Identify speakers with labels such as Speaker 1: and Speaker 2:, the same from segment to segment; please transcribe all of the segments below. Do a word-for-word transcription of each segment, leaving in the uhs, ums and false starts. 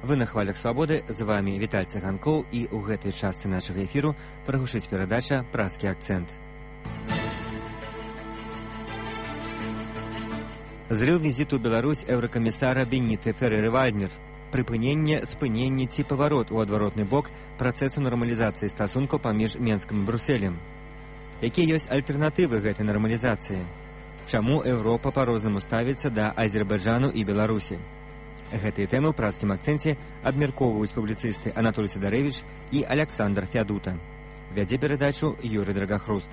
Speaker 1: Вы на хвалях свабоды, з вами Віталь Цыганкоў, і ў гэтай частцы нашага эфіру прагучыць перадача «Празкі акцэнт». Зрыў візіту ў Беларусь еўракамісара Беніты Ферэры-Вальднер. Прыпыненне, спыненне ці паварот у адваротны бок працэсу нармалізацыі стасункаў паміж Менскам і Брусэлем. Якія ёсць альтэрнатывы гэтай нармалізацыі? Чаму Еўропа па-рознаму ставіцца да Азербайджану і Беларусі? Гэтыя тэмы ў празкім акцэнце абмяркоўваюць публіцысты Анатолій Сідарэвіч і Аляксандр Фядута. Вядзе перадачу Юрый Драгахруст.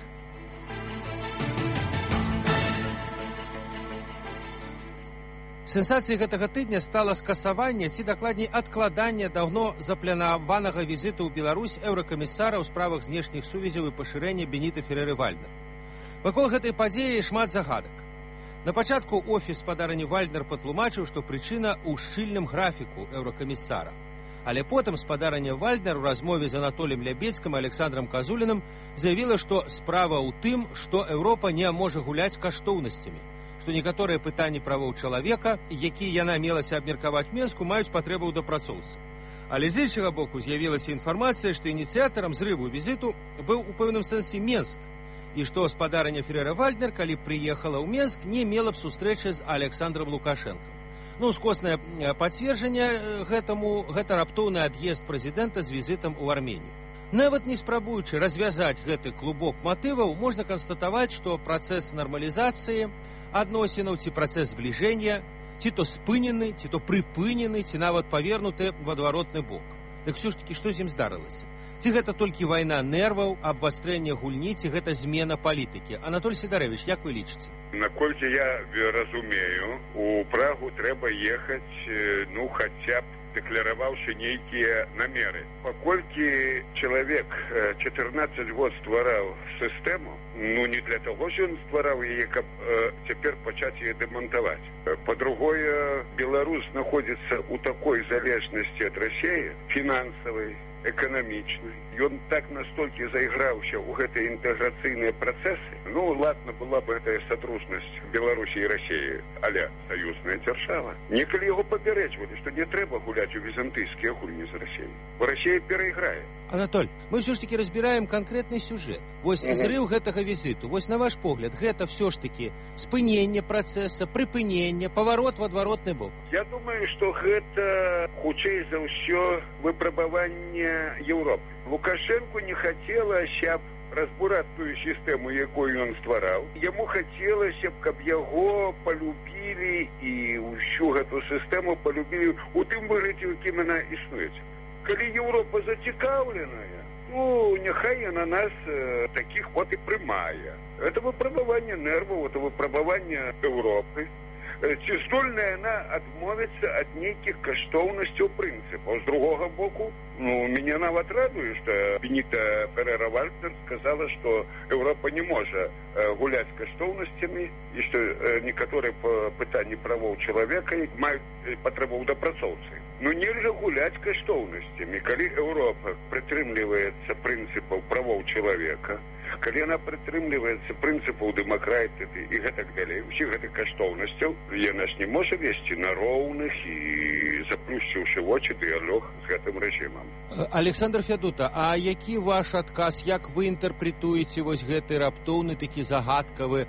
Speaker 2: Сенсацыяй гэтага тыдня стала скасаванне ці дакладней адкладанне даўно запланаванага візіту ў Беларусь еўракамісара ў справах знешніх сувязяў і пашырэння Беніты Ферэры-Вальднер. Вакол гэтай падзеі шмат загадак. На пачатку офіс спадарні Вальднер патлумачыў, што прычына ў шчыльным графіку еўракамісара. Але потым спадарня Вальднер у размове з Анатоліем Лябедзькім і Александром Казуліным заявіла, што справа ў тым, што Еўропа не можа гуляць каштоўнасцямі, што некаторыя пытанні правоў чалавека, якія яна мелася абмеркаваць Менску, маюць патрэбу ў дапрацоўцы. Але з іншага боку з'явілася інфармацыя, што ініцыятарам зрыву візіту быў у пэўным сэнсе Менск, і што спадарня Ферэры-Вальднер, калі прыехала ў Менск, не мела б сустрэчы з Александром Лукашенком. Ну, скоснае пацверджанне гэтаму гэта раптоўны ад'езд прэзідэнта з візітам у Арменію. Нават не спрабуючы развязаць гэты клубок матываў, можна канстатаваць, што працэс нармалізацыі адносінаў ці працэс збліжэння ці то спынены, ці то прыпынены, ці нават павернуты в адваротны бок. Дык ўсё ж такі, што з ім здарылася? Ці гэта толькі вайна нерваў, абвастрэнне гульні, ці гэта змена палітыкі? Анатолій Сідарэвіч, як вы лічыце?
Speaker 3: Наколькі я разумею, у Прагу трэба ехаць, ну, хаця б дэклараваўшы нейкія намеры. Паколькі чалавек чатырнаццаць год ствараў сістэму, ну, не для таго, що ён ствараў яе, каб э, цяпер пачаць яе дэмантаваць. Па-другое, Беларусь знаходзіцца ў такой залежнасці ад Расіі, фінансавай, эканамічнай. Ён так настолькі зайграўся ў гэтыя інтэграцыйныя працэсы. Ну, ладно, была б гэтая садружнасць Беларусі і Расіі, аля саюзная дзяржава. Некалі яго папярэджвалі, што не трэба гуляць у візантыйскія гульні з Расіяй. Бо Расія перайграе.
Speaker 2: Анатоль, мы ўсё ж такі разбіраем канкрэтны сюжэт. Вось mm-hmm. зрыў гэтага візіту. Вось на ваш погляд, гэта ўсё ж такі спыненне працэса, прыпыненне, паварот в адваротны бок.
Speaker 3: Я думаю, што гэта хутчэй за ўсё выпрабаванне Еўропы. Лукашенко не хацелася б разбураць тую сістэму, якую ён ствараў. Яму хацелася б, каб яго палюбілі і ўсю гэту сістэму палюбілі у тым выглядзе, у якім яна існуе. Калі Еўропа зацікаўленая, ну, няхай яна нас э, такіх вот і прымае. Это выпрабаванне нерваў, это выпрабаванне Еўропы. Ці здольная яна адмовіцца ад нейкіх каштоўнасцяў прынцыпаў. З другога боку, ну, мяне нават радуе, што Беніта Ферэры-Вальднер сказала, што Еўропа не можа э, гуляць каштоўнасцямі і што э, некаторыя пытанні правоў чалавека маюць патрэбу ў дапрацоўцы. Ну, нельга гуляць каштоўнасцямі. Калі Еўропа прытрымліваецца прынцыпаў правоў чалавека, калі яна прытрымліваецца прынцыпаў дэмакратыі і гэтак далей, усіх гэтых каштоўнасцяў, яна ж не можа весці на роўных і заплюшчыўшы вочы дыялог з гэтым рэжымам.
Speaker 2: Александр Фядута, а які ваш адказ, як вы інтэрпрэтуеце вось гэты раптоўны такі загадкавы э,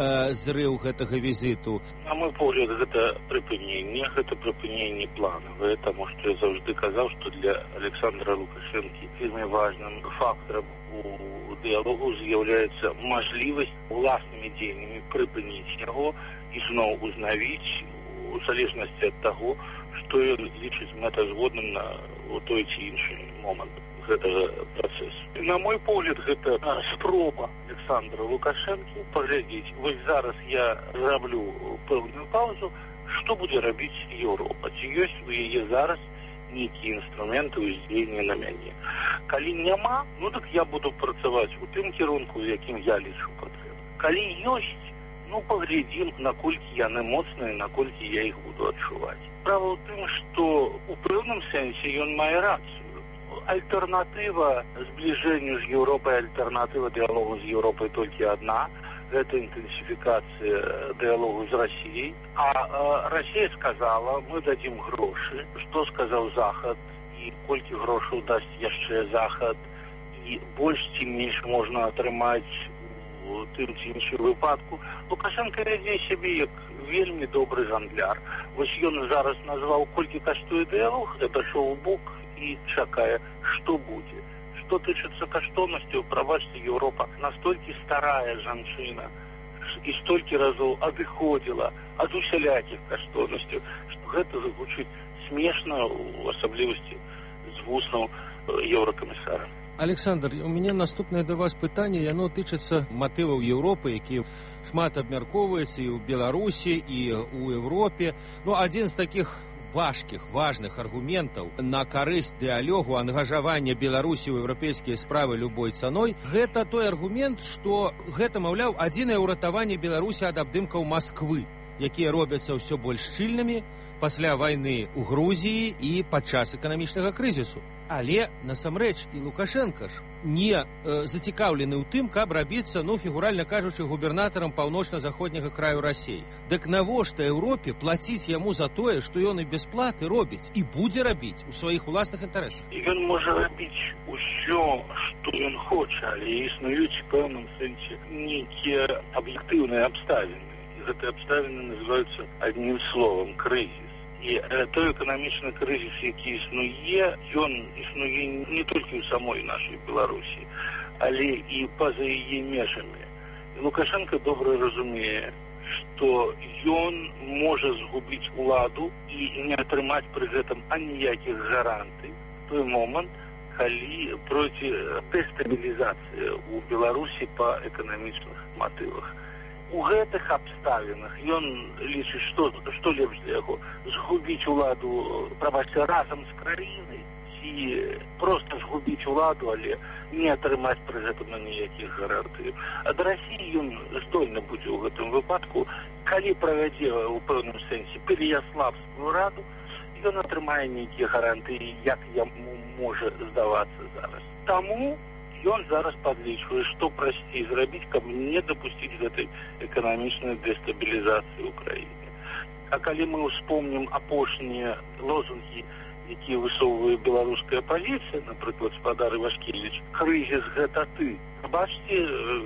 Speaker 2: зрыў гэтага візіту?
Speaker 4: На мой погляд, гэта прыпыненне, гэта прыпыненне планавае, таму што я заўжды казаў, што для Александра Лукашэнкі вельмі важным фактарам у дыялогу з'яўляецца мажлівасць уласнымі дзеяннямі прыпыніць яго і зноў узнавіць у залежнасці ад таго, што ён лічыць мэтазгодным на той ці іншы момант гэтага працэсу. На мой погляд, гэта спроба Александра Лукашэнкі паглядзець, вось зараз я раблю пэўную паузу, што будзе рабіць Еўропа, ці ёсць у яе зараз нейкія інструменты ўздзеяння на мяне. Калі няма, ну так я буду працаваць у тым кірунку, у якім я лічу патрэбна. Калі ёсць, ну паглядзім, наколькі яны моцныя, наколькі я іх буду адчуваць. Справа ў тым, што у пэўным сэнсе ён мае рацыю. Альтэрнатыва збліжэнню з Еўропай, альтэрнатыва дыялогу з Еўропай толькі адна. гэта інтэнсіфікацыя дыялогу з Расіяй. А э, Расія сказала, мы дадзім грошы. Што сказаў Захад і колькі грошаў дасць яшчэ Захад, і больш ці менш можна атрымаць у тым ці іншым выпадку. Лукашенко вядзе сябе як вельмі добры гандляр. Вось ён зараз назваў, колькі каштуе дыялог, адышоў у бок і чакае, што будзе. Што тычыцца каштоўнасцяў, прабачце, Еўропа настолькі старая жанчына і столькі разоў адыходзіла ад усялякіх каштоўнасцяў, што гэта загучыць смешна, у асаблівасці з вуснаў еўракамісара.
Speaker 2: Александр, у мяне наступнае да вас пытанне, яно тычыцца матываў Еўропы, якія шмат абмяркоўваюцца і ў Беларусі, і ў Еўропе. Ну, адзін з такіх важкіх, важных аргументаў на карысць дыялогу, ангажавання Беларусі ў еўрапейскія справы любой цаной, гэта той аргумент, што гэта, маўляў, адзінае ўратаванне Беларусі ад абдымкаў Масквы, якія робяцца ўсё больш шчыльнымі пасля вайны ў Грузіі і падчас эканамічнага крызісу. Але, насамрэч, і Лукашенка ж не э, зацікаўлены ў тым, каб рабіцца, ну, фігуральна кажучы, губернатарам паўночна-заходняга краю Расіі. Дык навошта Еўропе плаціць яму за тое, што ён і без платы робіць, і будзе рабіць у сваіх уласных інтарэсах?
Speaker 4: Ён можа рабіць усё, што ён хоча, але існуюць у пэўным сэнсе нейкія аб'ектыўныя абставіны. І гэтыя абставіны называюцца адным словам крызіс. І э, той эканамічны крызіс, які існуе, ён існуе не толькі ў самой нашай Беларусі, але і па-за яе межамі. І Лукашенко добра разумее, што ён можа згубіць уладу і не атрымаць пры гэтым аніякіх гарантый той момант, калі пройдзе дэстабілізацыя ў Беларусі па эканамічных матывах. У гэтых абставінах ён лічыць, што, што лепш для яго згубіць уладу, прабачце, разам з краінай, ці проста згубіць уладу, але не атрымаць пры гэтым ніякіх гарантыяў. А да Расіі ён здольны будзе ў гэтым выпадку, калі правядзе ў пэўным сэнсе Пераяславскую раду, ён атрымае нейкія гарантыі, як яму можа здавацца зараз. Таму ён зараз падлічвае, што прасцей зрабіць, каб не дапусціць гэтай эканамічнай дэстабілізацыі ў краіне. А калі мы ўспомнім апошнія лозунгі, якія высоўвае беларуская апазіцыя, напрыклад, спадар Івашкевіч, крызіс гэта ты. Бачце,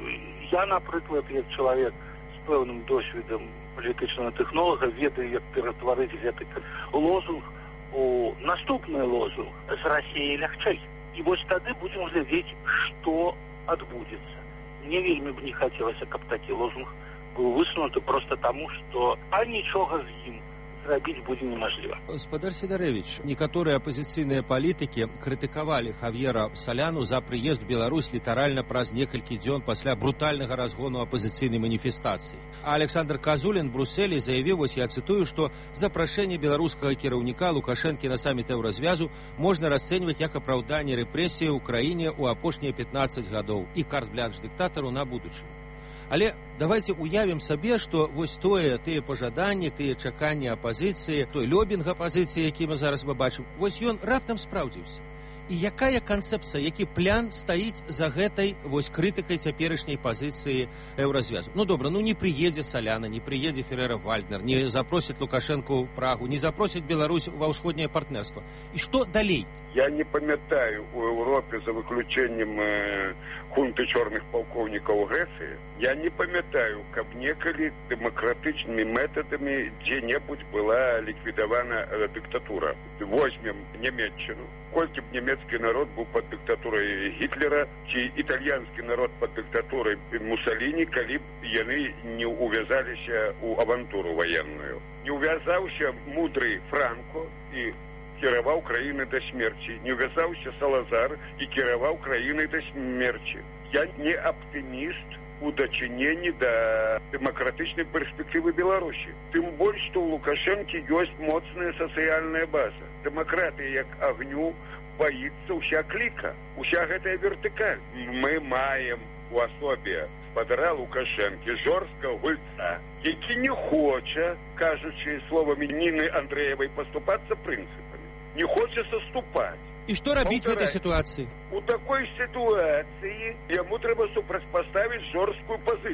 Speaker 4: я, напрыклад, як чалавек з пэўным досведам палітычнага тэхнолага, ведаю, як ператварыць гэты лозунг у наступны лозунг з Расіяй лягчэй. І вось тады будзем глядзець, што адбудзецца. Мне вельмі б не хацелася, каб такі лозунг быў высунуты проста таму, што а нічога з ім зрабіць будзе немажліва.
Speaker 2: Спадар Сідарэвіч, некаторыя апазіцыйныя палітыкі крытыкавалі Хав'ера Саляну за прыезд у Беларусь літаральна праз некалькі дзён пасля брутальнага разгону апазіцыйнай маніфестацыі. А Александр Казулін Брусселі заявіў, вось я цытую, што запрашэнне беларускага кіраўніка Лукашэнкі на саміт еўразвязу можна расцэньваць як апраўданне рэпрэсіі ў краіне ў апошнія пятнаццаць гадоў і карт-блянш дыктатару на будучыню. Але давайте уявім сабе, што вось тое, тыя пажаданні, тыя чаканні апазіцыі, той лобінг апазіцыі, які мы зараз мы бачым, вось ён раптам спраўдзіўся. І якая канцэпцыя, які план стаіць за гэтай вось крытыкай цяперашняй пазіцыі еўразвязу? Ну добра, ну не прыедзе Саляна, не прыедзе Ферера-Вальднер, не запросіць Лукашэнку ў Прагу, не запросіць Беларусь ва ўсходняе партнерства. І што далей?
Speaker 3: Я не памятаю у Европе, за выключением э, хунты черных полковников Греции, я не памятаю, каб некалі демократичными методами где-нибудь была ликвидована э, диктатура. Возьмем Немеччину. Кольки б немецкий народ был под диктатурой Гитлера, чи итальянский народ под диктатурой Муссолини, коли б яны не увязалися у авантуру военную. Не увязался мудрый Франко и кіраваў краінай да смерці. Не ўвязаўся Салазар і кіраваў краінай да смерці. Я не аптыміст у дачыненні да дэмакратычнай перспектывы Беларусі. Тым больш, што ў Лукашэнкі ёсць моцная сацыяльная база. Дэмакратыя як агню баіцца ўся кліка, уся гэтая вертыкаль. Мы маем у асобе спадара Лукашэнкі жорсткага гульца, які не хоча, кажучы словамі Ніны Андрэевай, паступацца прынцыпамі. Не хоча саступаць.
Speaker 2: І што рабіць в этой ситуации?
Speaker 3: У такой ситуации яму трэба супрацьпаставіць жорсткую пазіцыю.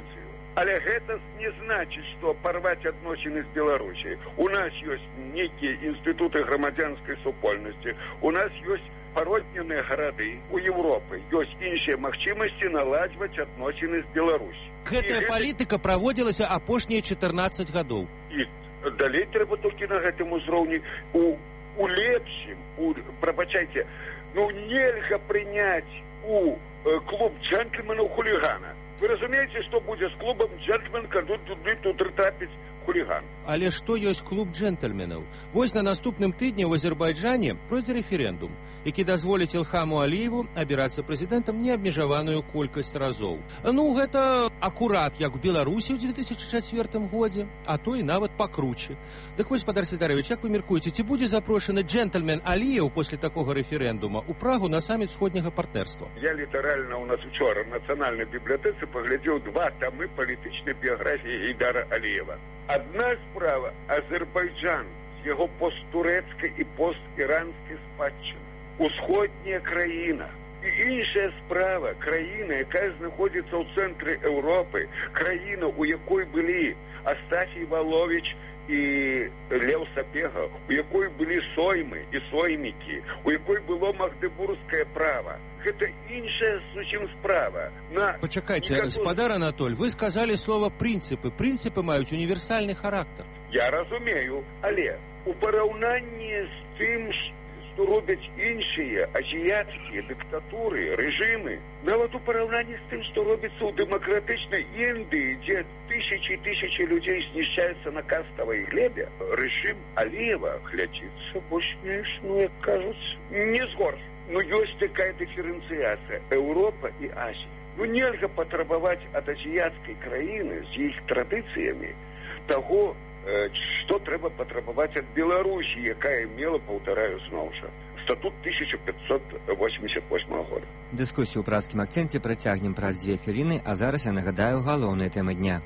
Speaker 3: Але гэта не значыць, што парваць адносіны з Беларусіяй. У нас ёсць нейкія інстытуты грамадзянскай супольнасці, у нас ёсць пародненыя гарады у Европы, ёсць іншыя магчымасці наладжваць адносіны з Беларусі.
Speaker 2: Гэтая гэта... палітыка праводзілася апошнія чатырнаццаць гадоў.
Speaker 3: І далей трэба толькі на гэтым узроўні у, у лепшым, у, прабачайце, ну нельга прыняць у э, клуб джентльменаў хулігана. Вы разумееце, што будзе з клубам джентльмен, калі туды тут трапіць хуліган?
Speaker 2: Але што ёсць клуб джентльменаў? Вось на наступным тыдні ў Азербайджане пройдзе рэферэндум, які дазволіць Ілхаму Аліеву абірацца прэзідэнтам неабмежаваную колькасць разоў. Ну, гэта акурат, як у Беларусі ў дзве тысячы чацвёртым годзе, а то і нават пакруче. Дык вось, спадар Сідарович, як вы меркуеце, ці будзе запрошаны джентльмен Аліев пасля такога рэферэндума ў Прагу на саміт сходняга партнерства?
Speaker 3: Я літаральна у нас учора в Нацыянальнай бібліятэцы паглядзеў два тамы палітычнай біяграфіі Гейдара Аліева. Адна справа Азербайджан з яго посттурэцкай і постіранскай спадчыны. Усходняя краіна. І іншая справа краіна, якая знаходзіцца ў цэнтры Еўропы, краіна, у якой былі Астафій Валовіч і Леў Сапега, у якой былі соймы і соймікі, у якой было магдебургскае права. Гэта іншая зусім справа. На
Speaker 2: Пачакайце, никакой... спадар Анатоль, вы сказалі слова прынцыпы. Прынцыпы маюць універсальны характар.
Speaker 3: Я разумею, але у параўнанні з тым, што робяць іншыя азіяцкія дыктатуры, рэжымы, нават у параўнанні з тым, што робіцца ў дэмакратычнай Індыі, дзе тысячы і тысячы людзей знішчаюцца на каставай глебе, рэжым Аліева глядзіцца больш-менш, ну, як кажуць, не згорш. Ну, ёсць такая дыферэнцыяцыя Еўропа і Азія. Ну, нельга патрабаваць ад азіяцкай краіны з іх традыцыямі таго, што трэба патрабаваць ад Беларусі, якая мела, паўтараю зноў жа, статут тысяча пятьсот восемьдесят восьмого года.
Speaker 1: Дыскусію ў празкім акцэнце працягнем праз дзве хвіліны, а зараз я нагадаю галоўныя тэмы дня.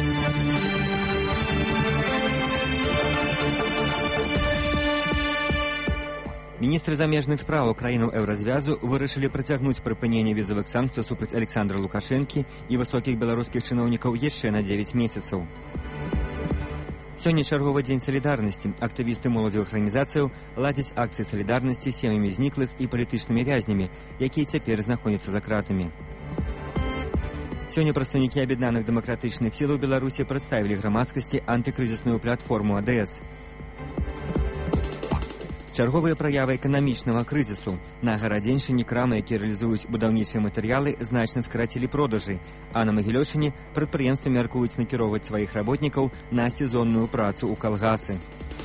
Speaker 1: Міністры замежных справаў краінаў еўразвязу вырашылі працягнуць прыпыненне візавых санкцый супраць Александра Лукашэнкі і высокіх беларускіх чыноўнікаў яшчэ на дзевяць месяцаў. Сёння чарговы дзень салідарнасці. Актывісты моладзевых арганізацыяў ладзяць акцыі салідарнасці з сем'ямі зніклых і палітычнымі вязнямі, якія цяпер знаходзяцца за кратамі. Сёння прадстаўнікі аб'яднаных дэмакратычных сілаў Беларусі прадставілі грамадскасці антыкрызісную платформу А Дэ Эс. Чарговыя праявы эканамічнага крызісу. На Гарадзеншчыне крамы, якія рэалізуюць будаўнічыя матэрыялы, значна скарацілі продажы, а на Магілёўшчыне прадпрыемствы мяркуюць накіроўваць сваіх работнікаў на сезонную працу ў калгасы.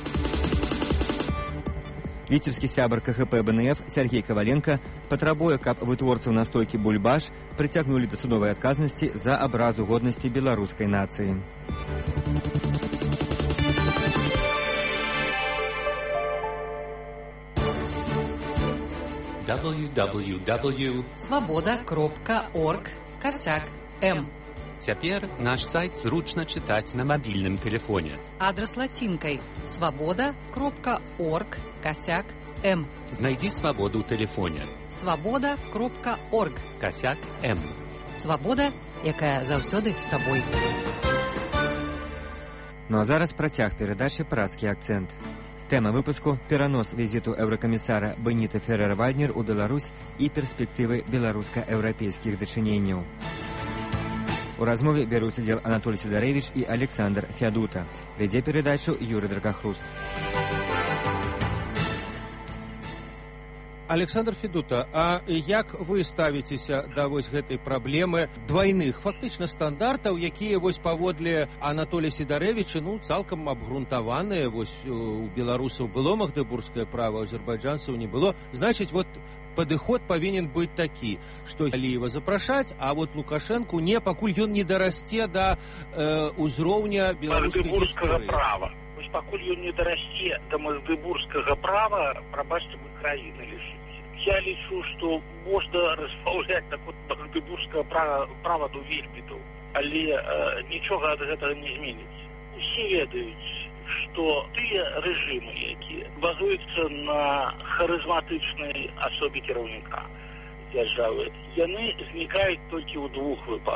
Speaker 1: Віцебскі сябар Ка Гэ Пэ Бэ Эн Эф Сяргей Каваленка патрабуе, каб вытворцаў настойкі «Бульбаш» прыцягнулі да судовай адказнасці за абразу годнасці беларускай нацыі.
Speaker 5: дабл ю дабл ю дабл ю крапка свабода крапка орг касяк эм.
Speaker 6: Цяпер наш сайт зручна чытаць на мабільным тэлефоне.
Speaker 5: Адрас лацінкай свабода крапка орг касяк эм.
Speaker 6: Знайдзі свабоду ў тэлефоне.
Speaker 5: свабода крапка орг
Speaker 6: касяк эм.
Speaker 5: Свабода, якая заўсёды з табой.
Speaker 1: Ну а зараз працяг перадачы «Празкі акцэнт». Тэма выпуску – перанос візіту еўракамісара Беніта Ферера-Вальднер у Беларусь і перспектывы беларуска-еўрапейскіх дачыненняў. У размове бяруць удзел Анатоль Сідарович і Александр Фядута. Вядзе перадачу Юрый Дракахруст.
Speaker 2: Александр Федута, а як вы ставіцеся да вось гэтай праблемы двайных фактычна стандартаў, якія вось паводле Анатолія Сідарэвіча, ну, цалкам абгрунтаваныя, вось у беларусаў было магдебургскае права, у азербайджанцаў не было. Значыць, вот падыход павінен быць такі, што Аліева запрашаць, а вот Лукашэнку не, пакуль ён не дарасце да э, узроўня беларускай гісторыі.
Speaker 4: Права. Вось пакуль ён не дарасце да магдебургскага права, прабачце, мы краіны лишыць. Я лічу, што можна разбаўляць так вот магдебургскае права, права до вельмі доўга, але э, нічога ад гэтага не зменіцца. Усе ведаюць, што тыя рэжымы, якія базуюцца на харызматычнай асобе кіраўніка дзяржавы, яны знікаюць толькі ў двух выпадках.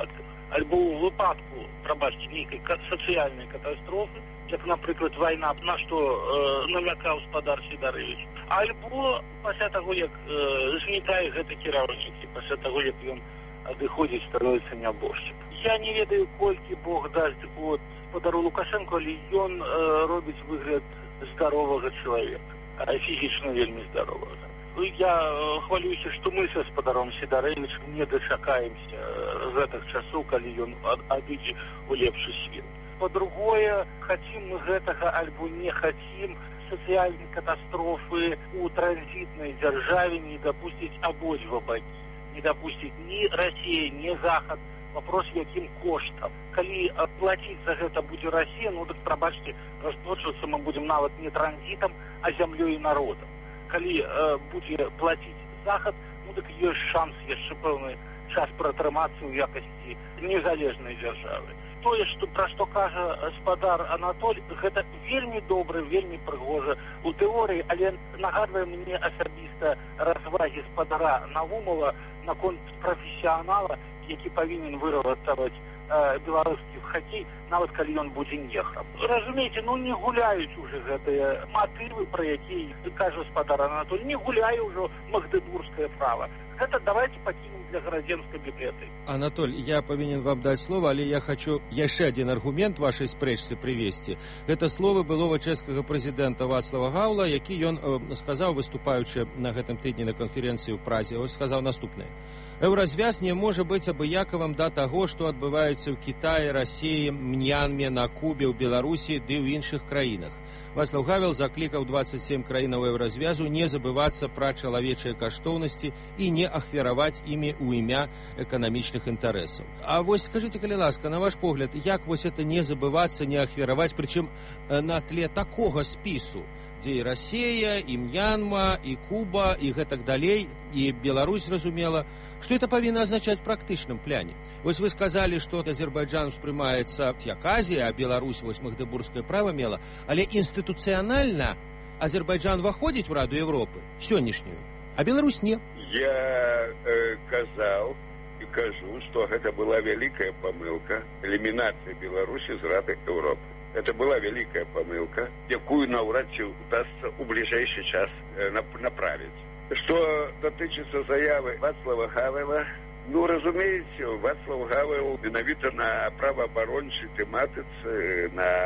Speaker 4: альбо ў выпадку, прабачце, нейкай сацыяльнай катастрофы, як, напрыклад, вайна, на што э, намякаў спадар Сідарович, альбо пасля таго, як э, знікае гэты кіраўнік, пасля таго, як ён адыходзіць, становіцца нябожчым. Я не ведаю, колькі Бог дасць от спадару Лукашенко, але ён э, робіць выгляд здаровага чалавека, фізічна вельмі здаровага. Я э, хвалююся, што мы са спадаром Сідаровичам не дачакаемся з гэтых часоў, калі ён адыдзе ў лепшы свет. По-другое, хацім мы гэтага альбо не хацім, сацыяльнай катастрофы ў транзітнай дзяржаве не дапусціць абодва бакі. Не дапусціць ні Расія, ні Захад. Вопрос, якім коштам. Калі плаціць за гэта будзе Расія, ну так, прабачце, расплачвацца мы будзем нават не транзітам, а зямлёй і народам. Калі э, будзе плаціць Захад, ну так ёсць шанс яшчэ пэўны час пратрымацца ў якасці незалежнай дзяржавы. Тое, што, пра што кажа спадар Анатоль, гэта вельмі добра, вельмі прыгожа ў тэорыі, але нагадвае мне асабіста развагі спадара Навумова наконт прафесіянала, які павінен выратаваць э, беларускі хакей, нават калі ён будзе неграм. Разумееце, ну не гуляюць уже гэтыя матывы, пра якія кажа спадар Анатоль, не гуляе ўжо магдебургскае права. Гэта давайте пакінем для гарадзенскай бібліятэкі.
Speaker 2: Анатоль, я павінен вам даць слова, але я хочу яшчэ адзін аргумент вашай спрэчцы прывесці. Гэта словы былога чэшскага прэзідэнта Вацлава Гаўла, які ён э, сказаў, выступаючы на гэтым тыдні на канферэнцыі ў Празе, ось сказаў наступнае. Еўразвяз не можа быць абыякавым да таго, што адбываецца ў Кітаі, Расіі, Мьянме, на Кубе, ў Беларусі ды ў іншых краінах. Вацлаў Гавел заклікаў дваццаць сем краінаў еўразвязу не забывацца пра чалавечыя каштоўнасці і не ахвяраваць імі ў імя эканамічных інтарэсаў. А вось скажыце, калі ласка, на ваш погляд, як вось это не забывацца, не ахвяраваць, прычым на тле такога спісу, дзе і Расія, і Мьянма, і Куба, і гэтак далей, і Беларусь, зразумела, што это павінна азначаць в практычным пляне. Вось вы сказалі, што Азербайджан успрымаецца як Азія, а Беларусь вось магдебургскае права мела, але інстытуцыянальна Азербайджан выходзіць у Раду Европы сённяшнюю, а Беларусь не.
Speaker 3: Я э, казаў і кажу, што гэта была вялікая памылка элімінацыя Беларусі з Рады Европы. Это была великая помылка, якую наўрад ці удастся ў бліжэйшы час э, направіць. Што датычыцца заявы Вацлава Гавела, ну, разумееце, Вацлав Гавел менавіта на праваабарончай тэматыцы,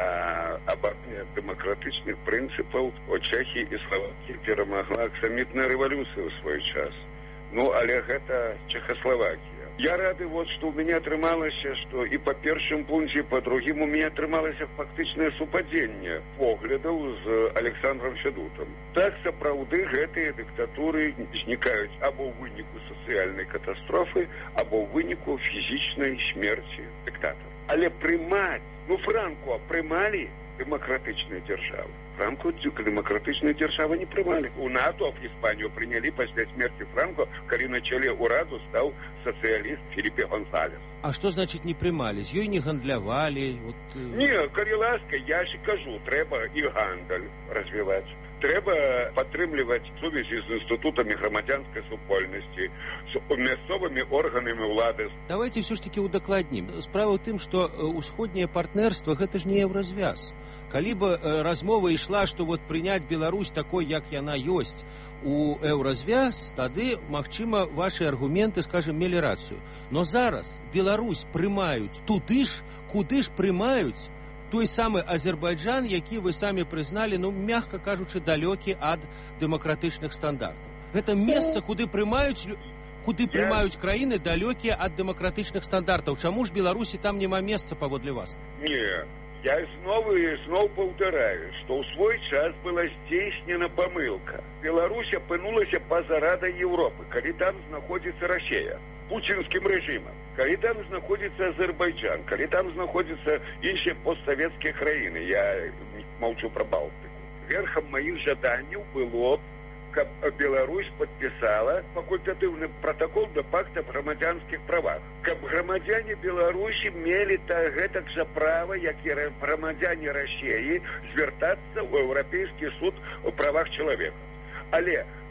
Speaker 3: на абароне дэмакратычных прынцыпаў у Чэхіі і Славакіі перамагла аксамітная рэвалюцыя ў свой час. Ну, але гэта Чехословакія. Я рады, вот, что у меня атрымалася, что и по першым пункце, и по другим у меня атрымалася фактычнае супадзенне поглядаў з Александром Федутам. Так, сапраўды, гэтыя дыктатуры знікаюць або ў выніку сацыяльнай катастрофы, або ў выніку фізічнай смерці дыктатара. Але прымаць, ну, Франко прымалі дэмакратычныя дзяржавы. Франко дэмакратычныя дзяржавы не прымалі. У НАТО в Іспанію прынялі пасля смерти Франко, калі на чале ўраду стаў сацыяліст Філіпе Гонсалес.
Speaker 2: А што значыць не прымалі? З ёй не гандлявалі? Вот...
Speaker 3: Не, калі ласка, я ж кажу, трэба і гандаль развіваць. Трэба падтрымліваць сувязі з інстытутамі грамадзянскай супольнасці, з мясцовымі органамі ўлады.
Speaker 2: Давайте все ж таки удакладнім. Справа ў тым, што усходняе партнерства гэта ж не еўразвяз. Калі бы размова ішла, што вот прыняць Беларусь такой, як яна ёсць, у еўразвяз, тады, магчыма, ваши аргументы, скажем, мелі рацыю. Но зараз Беларусь прымаюць туды ж, куды ж прымаюць той самы Азербайджан, які вы самі прызналі, ну, мягка кажучы, далёкі ад дэмакратычных стандартаў. Гэта месца, куды прымаюць куды прымаюць краіны далёкія ад дэмакратычных стандартаў. Чаму ж Беларусі там няма месца паводле вас?
Speaker 3: Не, я зноў і зноў паўтараю, што ў свой час была здзейснена памылка. Беларусь апынулася па-за Радай Европы, калі там знаходзіцца Расія пуцінскім рэжымам, калі там знаходзіцца Азербайджан, калі там знаходзяцца іншыя постсавецкія краіны. Я маўчу пра Балтыку. Верхам маіх жаданняў было, каб Беларусь падпісала факультатыўны пратакол да пакта аб грамадзянскіх правах. Каб грамадзяне Беларусі мелі гэтак жа права, як і грамадзяне Расіі, звяртацца ў Еўрапейскі суд у правах чалавека. Але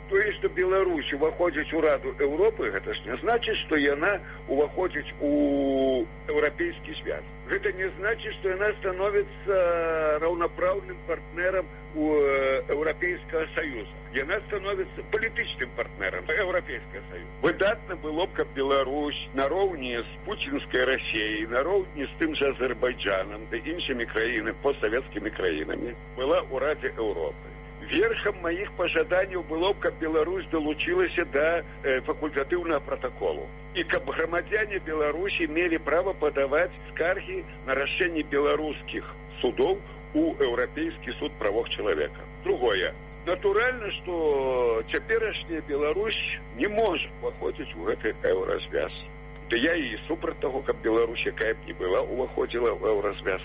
Speaker 3: Тое, што Беларусь уваходзіць у Раду Еўропы, гэта ж не значыць, што яна уваходзіць у еўрапейскі свят. Гэта не значыць, што яна становіцца раўнапраўным партнерам у Еўрапейскага Саюза. Яна становіцца палітычным партнерам Еўрапейскага Саюза. Выдатна было б, каб Беларусь нароўні з пуцінскай Расіяй, нароўні з тым жа Азербайджанам ды іншымі краінамі, постсавецкімі краінамі, была ў Радзе Еўропы. Верхам маіх пажаданняў было б, каб Беларусь далучылася да э, факультатыўнага пратаколу. І каб грамадзяне Беларусі мелі права падаваць скаргі на рашэнні беларускіх судоў у Еўрапейскі суд правоў чалавека. Другое. Натуральна, што цяперашняя Беларусь не можа уваходзіць у гэты еўразвяз. Да я і супраць таго, каб Беларусь, якая б не была, уваходзіла ў еўразвяз,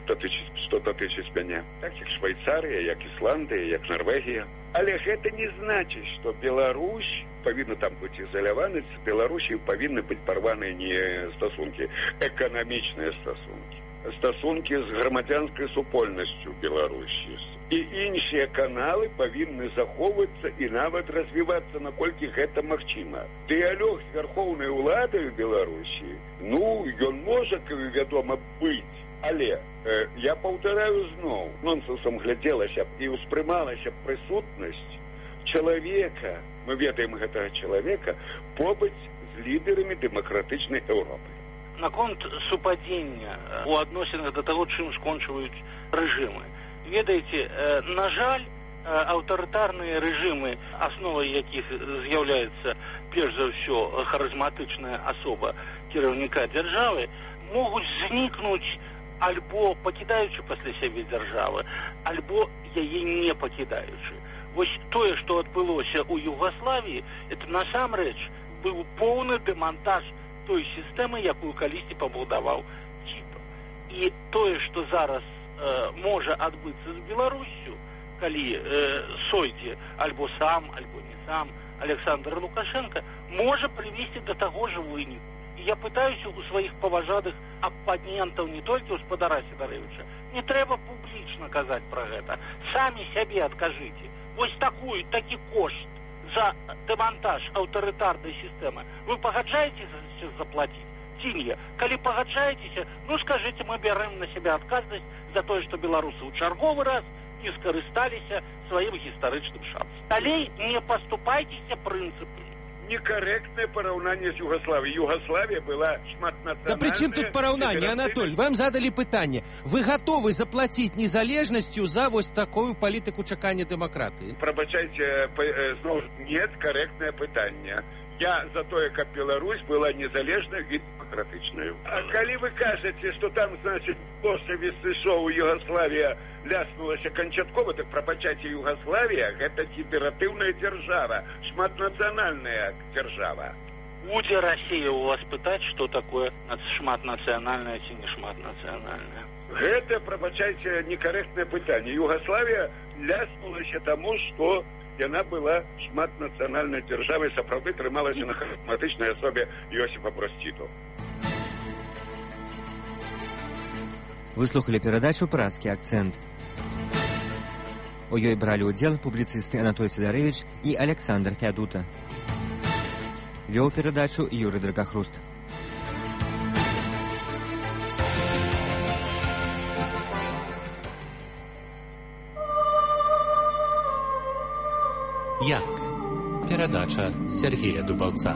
Speaker 3: што датычыць мяне. Так як Швейцарыя, як Ісландыя, як Нарвегія. Але гэта не значыць, што Беларусь павінна там быць ізалявана, з Беларусі павінны быць парваныя не стасункі, эканамічныя стасункі. Стасункі з грамадзянскай супольнасцю Беларусі. І іншыя каналы павінны захоўвацца і нават развівацца, наколькі гэта магчыма. Дыялог з вярхоўнай уладай Беларусі, ну, ён можа, вядома, быць, але э, я паўтараю зноў, нонсенсам глядзелася б і ўспрымалася б прысутнасць чалавека, мы ведаем гэтага чалавека, побыць з лідарамі дэмакратычнай Еўропы.
Speaker 7: Наконт супадзення у адносінах да таго, чым скончваюць рэжымы. Ведаеце, на жаль, аўтарытарныя рэжымы, асновай якіх з'яўляецца перш за ўсё харызматычная асоба кіраўніка дзяржавы, могуць знікнуць альбо пакідаючы пасля сябе дзяржавы, альбо яе не пакідаючы. Вось тое, што адбылося ў Югаславіі, это насамрэч быў поўны дэмантаж той сістэмы, якую калісьці пабудаваў Тіта. І тое, што зараз э, можа адбыцца з Беларуссю, калі э, сойдзе альбо сам, альбо не сам Александр Лукашенко, можа прывесці да таго ж выніку. І я пытаюся у сваіх паважаных апанентаў, не толькі ў спадара Сідарэвіча, не трэба публічна казаць пра гэта. Самі сябе адкажыце. Вось такую, такі кошт за дэмантаж аўтарытарнай сістэмы вы пагаджаецеся заплаціць ці не? Калі пагаджаецеся, ну скажыце, мы бярэм на сябе адказнасць за тое, што беларусы ў чарговы раз не скарысталіся сваім гістарычным шансам. Далей не паступайцеся прынцыпамі.
Speaker 3: Некорректное параўнанне з Югославией. Югославия была шматнациональная...
Speaker 2: Да при чем тут параўнанне, Анатоль? Вам задали пытанне. Вы готовы заплатить незалежностью за вот такую политику чакання демократии?
Speaker 3: Пробачайте, снова нет, корректное пытанне. Я за тое, каб Беларусь была незалежною і демократичною. А калі вы кажете, что там, значит, после весышоў Югославия ляснулася канчаткова, так прабачайце, Югославия гэта федератыўная дзяржава, шматнацыянальная дзяржава.
Speaker 7: Будзе Россия у вас пытаць, что такое шматнацыянальная ці не шматнацыянальная?
Speaker 3: Гэта, прабачайце, некорректное пытанне. Югославия ляснулася тому, что яна была шматнацыянальнай дзяржавай, сапраўды трымалася на харызматычнай асобе Йосіпа Брос Тіта.
Speaker 1: Вы слухали перадачу «Пражскі акцент». У ёй бралі ўдзел публіцысты Анатоль Сідарэвіч і Александр Фядута. Вёў перадачу Юрый Драгахруст.
Speaker 6: Як? Перадача Сергея Дубаўца.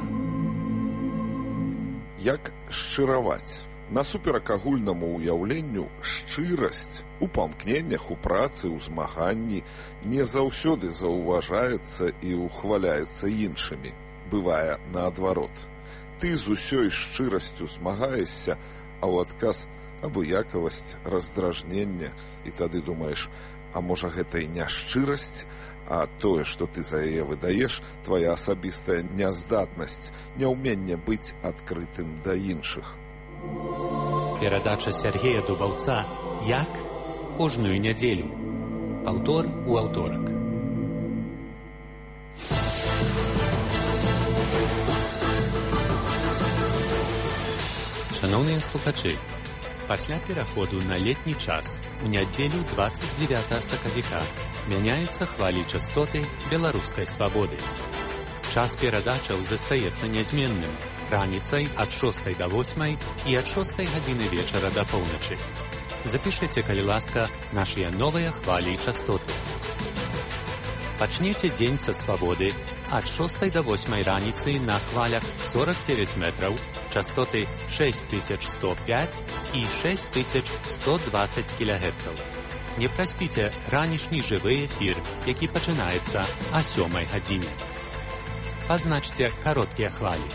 Speaker 8: Як шчыраваць? Насуперак агульнаму ўяўленню, шчырасць у памкненнях, у працы, у змаганні не заўсёды заўважаецца і ухваляецца іншымі. Бывае наадварот. Ты з усёй шчырасцю змагаешся, а ў адказ абыякавасць, раздражнення, і тады думаеш, а можа гэта і не шчырасць, а тое, што ты за яе выдаеш, твая асабістая няздатнасць, няўменне быць адкрытым да іншых.
Speaker 6: Перадача Сергея Дубаўца «Як?» кожную нядзелю. Паўтор у аўторак. Шановныя слухачы, Пасля пераходу на летні час у нядзелю двадцать девятого сакавіка мяняюцца хвалі частоты беларускай свабоды. Час перадачаў застаецца нязменным раніцай ад шостай да восьмай і ад шостай гадзіны вечара да поўначы. Запішыце, калі ласка, нашыя новыя хвалі і частоты. Пачнеце дзень са свабоды ад шостай да восьмай раніцы на хвалях сорок девять метраў, частоты шесть тысяч сто пять і шесть тысяч сто двадцать кілогерцаў. Не праспіце ранішні жывы эфір, які пачынаецца а сёмай гадзіне. Пазначце кароткія хвалі.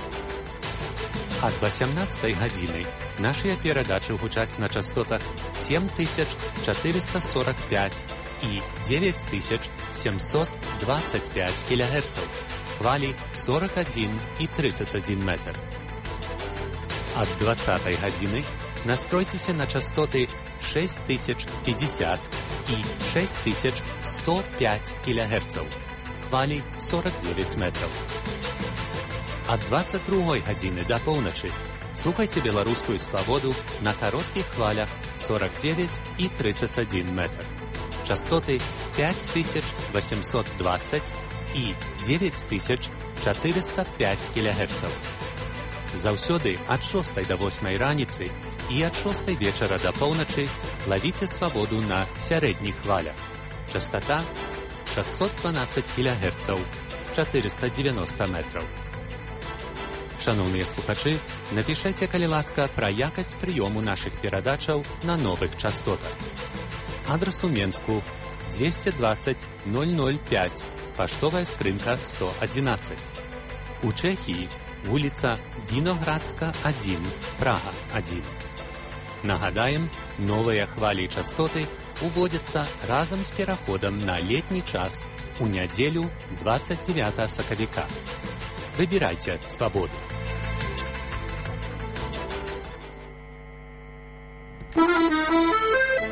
Speaker 6: Ад восемнадцатай гадзіны нашыя перадачы гучаць на частотах семь тысяч четыреста сорок пять і девять тысяч семьсот двадцать пять кілогерцаў, хвалі сорок один і тридцать один метр. Ад двадцатай гадзіны настройцеся на частоты шесть тысяч пятьдесят і шесть тысяч сто пять кілогерцаў, хвалі сорок девять метров. Ад двадцать другой гадзіны да поўначы слухайце беларускую свабоду на кароткіх хвалях сорок девять і тридцать один метр. Частоты пять тысяч восемьсот двадцать і девять тысяч четыреста пять кілогерцаў. Заўсёды ад шостай да восьмай раніцы і ад шостай вечара да поўначы лавіце свабоду на сярэдніх хвалях. Частота шестьсот двенадцать кілогерцаў, четыреста девяносто метров. Шановныя слухачы, напішайце, калі ласка, пра якасць прыёму нашых перадачаў на новых частотах. Адрес у Менску двести двадцать ноль ноль пять, паштовая скрынка сто одиннадцать. У Чэхіі вуліца Віноградска один, Прага один. Нагадаем, новыя хвалі і частоты уводзяцца разам з пераходам на летні час у нядзелю двадцать девятого сакавіка. Выбирайте свободу.
Speaker 9: Thank you.